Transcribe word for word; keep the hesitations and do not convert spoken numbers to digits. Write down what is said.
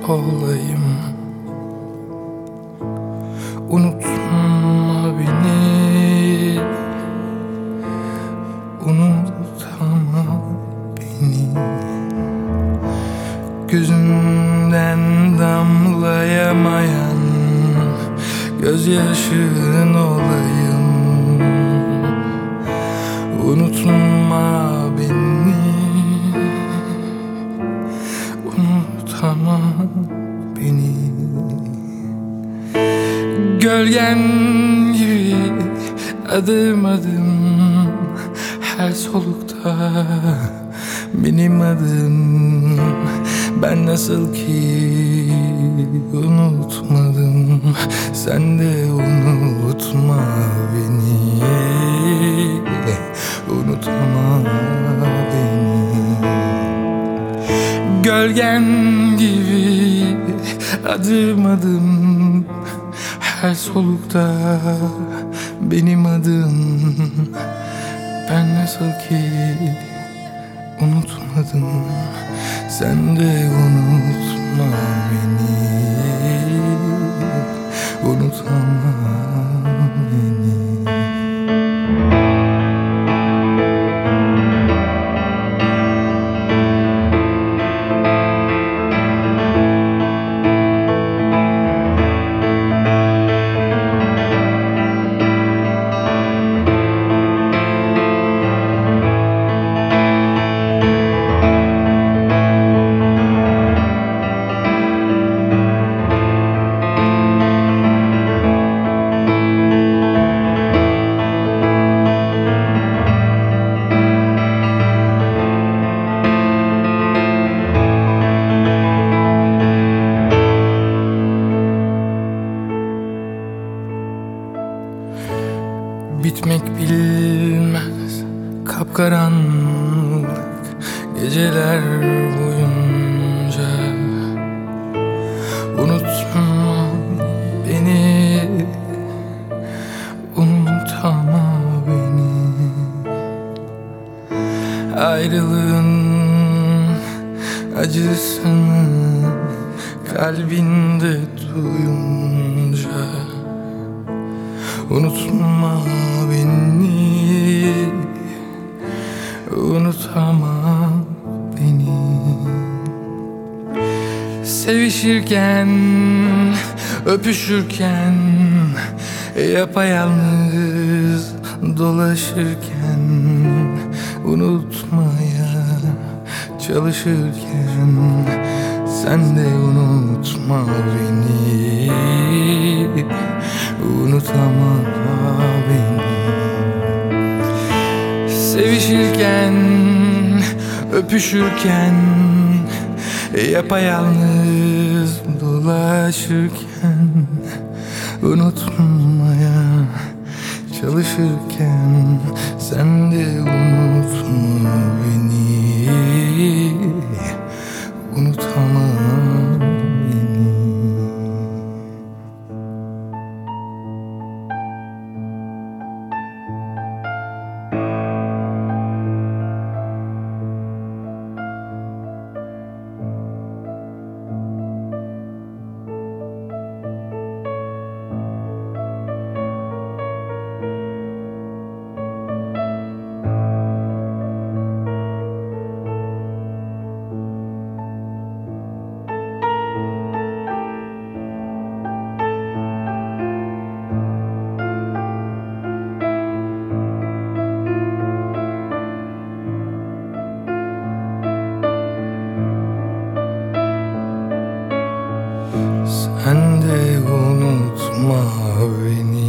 olayım. Unutma beni, unutma beni. Gözünden damlayamayan gözyaşın olayım. Unutma beni, unutma beni. Gölgen gibi adım adım her solukta benim adım. Ben nasıl ki unutmadım, sen de unutma beni. Unutma beni. Gölgen gibi adım adım her solukta benim adım. Ben nasıl ki unutmadım, sen de unutma beni. Unutma beni. Bitmek bilmez kapkaranlık geceler boyunca. Unutma beni, unutma beni. Ayrılığın acısını kalbinde duyunca. Unutma beni, unutma beni. Sevişirken, öpüşürken, yapayalnız dolaşırken, unutmaya çalışırken, sen de unutma beni. Unutma beni. Sevişirken, öpüşürken, yapayalnız dolaşırken, unutmaya çalışırken, sen de unutma beni. Unutma beni. Sen de unutma beni.